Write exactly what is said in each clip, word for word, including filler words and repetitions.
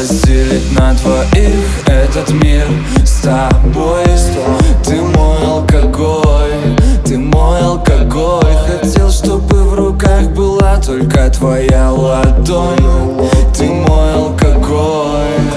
разделить на двоих этот мир с тобой. Ты мой алкоголь, ты мой алкоголь. Хотел, чтобы в руках была только твоя ладонь. Ты мой алкоголь.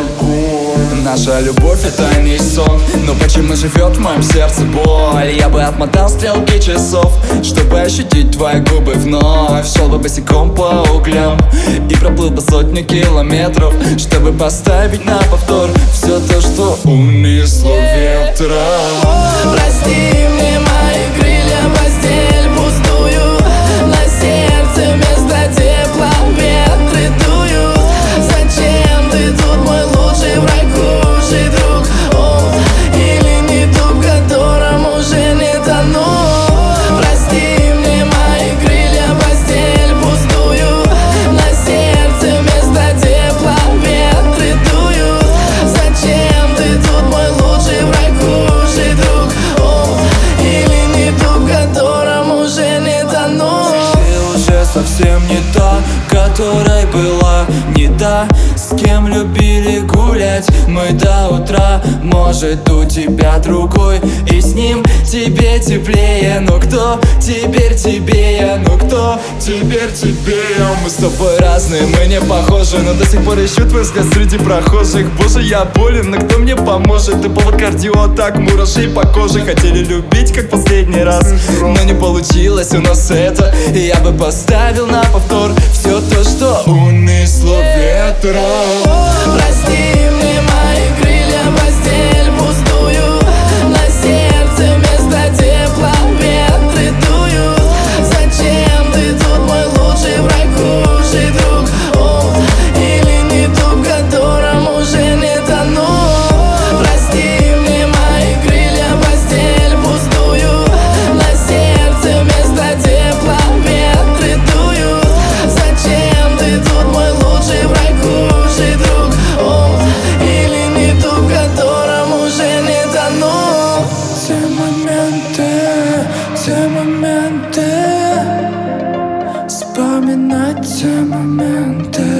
Наша любовь — это не сон, но почему живет в моем сердце боль? Я бы отмотал стрелки часов, чтобы ощутить твои губы вновь. Шел бы босиком по углям и проплыл бы сотню километров, чтобы поставить на повтор все то, что унесло ветром. Прости мне мои крылья, постель пустую, на сердце вместо тепла ветры дуют. Зачем ты тут, мой лучший враг, худший друг? Он или не тот, в котором уже не тону? Прости мне мои крылья, постель пустую, на сердце вместо тепла ветры дуют. Зачем ты тут, мой лучший враг, худший друг? Он или не тот, в котором уже не тону? Ты уже совсем не та, которой была, не та, с кем любили гулять мы до утра. Может, у тебя другой, и с ним тебе теплее. Но кто теперь тебе я? Ну кто теперь тебе я? Мы с тобой разные, мы не похожи, но до сих пор ищу твой взгляд среди прохожих. Боже, я болен, но кто мне поможет? Ты повод кардиоатак, мурашей по коже. Хотели любить, как последний раз, но не получилось у нас это. И я бы поставил на повтор все то, что унесло ветром. Прости мне мои крылья, постель пустую, на сердце вместо тепла ветры дуют. Зачем ты тут, мой лучший враг, худший друг? Он или не тот, в котором уже не тону? Прости мне мои крылья, постель пустую, на сердце вместо тепла ветры дуют. Зачем ты тут, мой лучший враг, худший друг? Он или не тот, в котором уже не тону? Те моменты, те моменты, вспоминать те моменты.